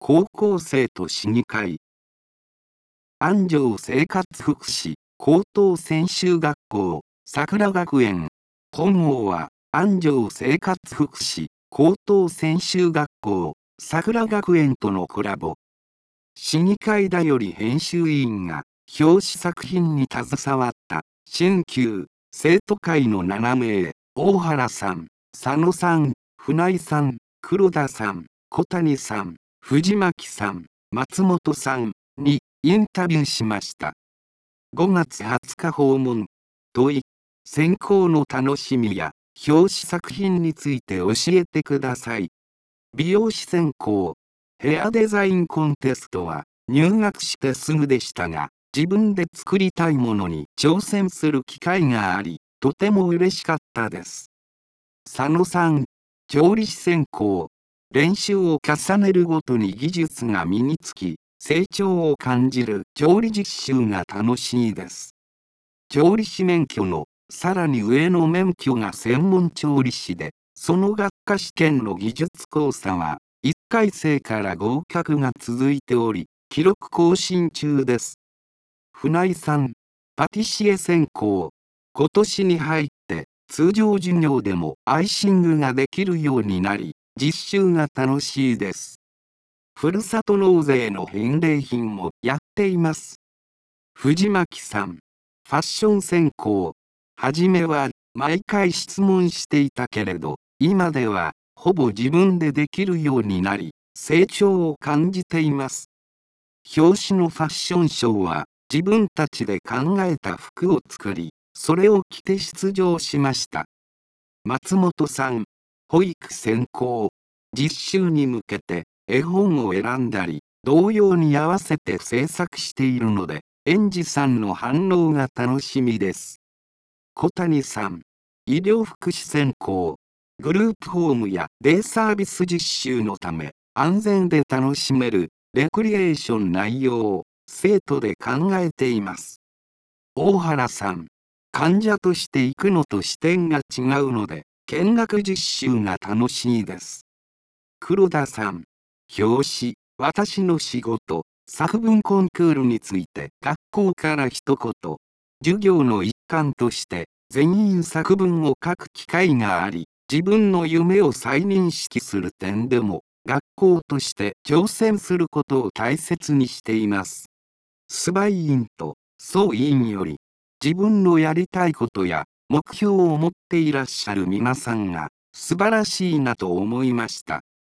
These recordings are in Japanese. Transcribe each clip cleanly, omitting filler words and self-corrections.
高校生と市議会。安城生活福祉高等専修学校桜学園。本号は安城生活福祉高等専修学校桜学園とのコラボ。市議会だより編集委員が表紙作品に携わった新旧生徒会の7名、大原さん、佐野さん、船井さん、黒田さん、小谷さん、藤巻さん、松本さんにインタビューしました。5月20日訪問。問い、選考の楽しみや表紙作品について教えてください。美容師選考。ヘアデザインコンテストは入学してすぐでしたが、自分で作りたいものに挑戦する機会があり、とても嬉しかったです。佐野さん、調理師選考。練習を重ねるごとに技術が身につき、成長を感じる調理実習が楽しいです。調理師免許のさらに上の免許が専門調理師で、その学科試験の技術講座は1回生から合格が続いており、記録更新中です。船井さん、パティシエ専攻。今年に入って通常授業でもアイシングができるようになり、実習が楽しいです。ふるさと納税の返礼品もやっています。藤巻さん、ファッション専攻。はじめは毎回質問していたけれど、今ではほぼ自分でできるようになり、成長を感じています。表紙のファッションショーは自分たちで考えた服を作り、それを着て出場しました。松本さん、保育専攻。実習に向けて絵本を選んだり、童謡に合わせて制作しているので、園児さんの反応が楽しみです。小谷さん、医療福祉専攻。グループホームやデイサービス実習のため、安全で楽しめるレクリエーション内容を生徒で考えています。大原さん、患者として行くのと視点が違うので、見学実習が楽しいです。黒田さん、表紙、私の仕事、作文コンクールについて学校から一言。授業の一環として全員作文を書く機会があり、自分の夢を再認識する点でも、学校として挑戦することを大切にしています。須葉委員と総委員より、自分のやりたいことや目標を持っていらっしゃる皆さんが素晴らしいなと思いました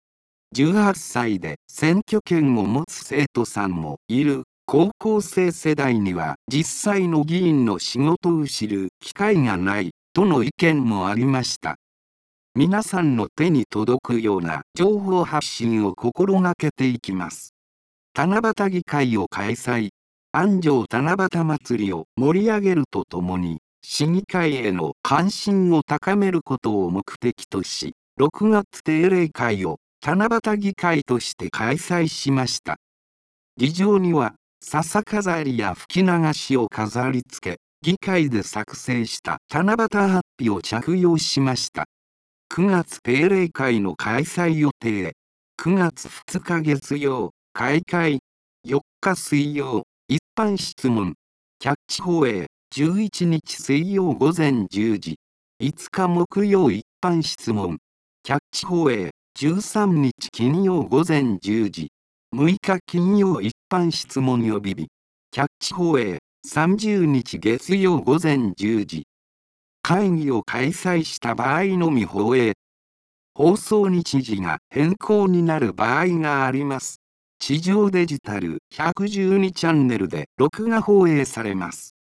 。18歳で選挙権を持つ生徒さんもいる高校生世代には実際の議員の仕事を知る機会がないとの意見もありました。皆さんの手に届くような情報発信を心がけていきます。七夕議会を開催。安城七夕祭りを盛り上げるとともに、市議会への関心を高めることを目的とし、6月定例会を七夕議会として開催しました。議場には、笹飾りや吹き流しを飾り付け、議会で作成した七夕ハッピーを着用しました。9月定例会の開催予定。9月2日月曜、開会。4日水曜、一般質問。キャッチ放映。11日水曜午前10時。5日木曜一般質問。キャッチ放映。13日金曜午前10時。6日金曜一般質問予備日。キャッチ放映。30日月曜午前10時。会議を開催した場合のみ放映。放送日時が変更になる場合があります。地上デジタル112チャンネルで録画放映されます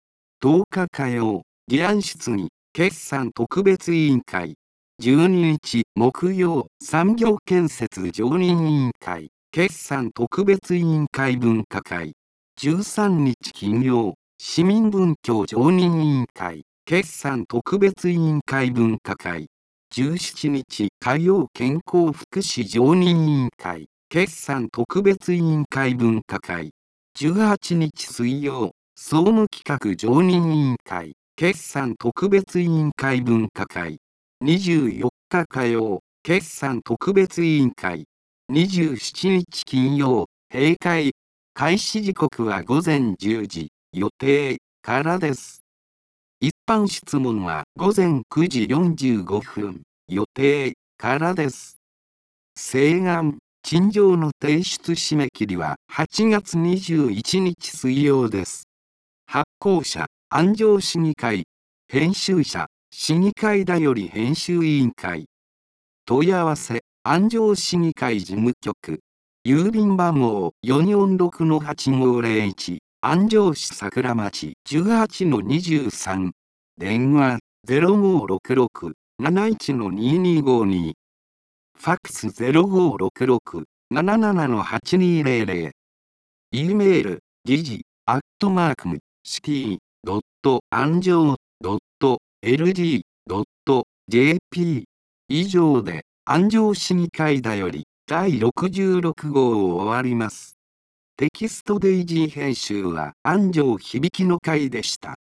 。10日火曜、議案質疑、決算特別委員会。12日木曜、産業建設常任委員会、決算特別委員会分科会。13日金曜、市民文教常任委員会、決算特別委員会分科会。17日火曜健康福祉常任委員会、決算特別委員会分科会。18日水曜、総務企画常任委員会、決算特別委員会分科会。24日火曜、決算特別委員会。 27日金曜、閉会。開始時刻は午前10時予定からです。一般質問は午前9時45分予定からです。請願、陳情の提出締め切りは8月21日水曜です。発行者、安城市議会。編集者、市議会だより編集委員会。問い合わせ、安城市議会事務局。郵便番号446-8501。安城市桜町 18-23。電話0566-71-2252。ファックス0566-77-8200。E メール、時事、city@city.anjo.ld.jp。以上で、安城市議会だより、第66号を終わります。テキストデイジー編集は安城響の会でした。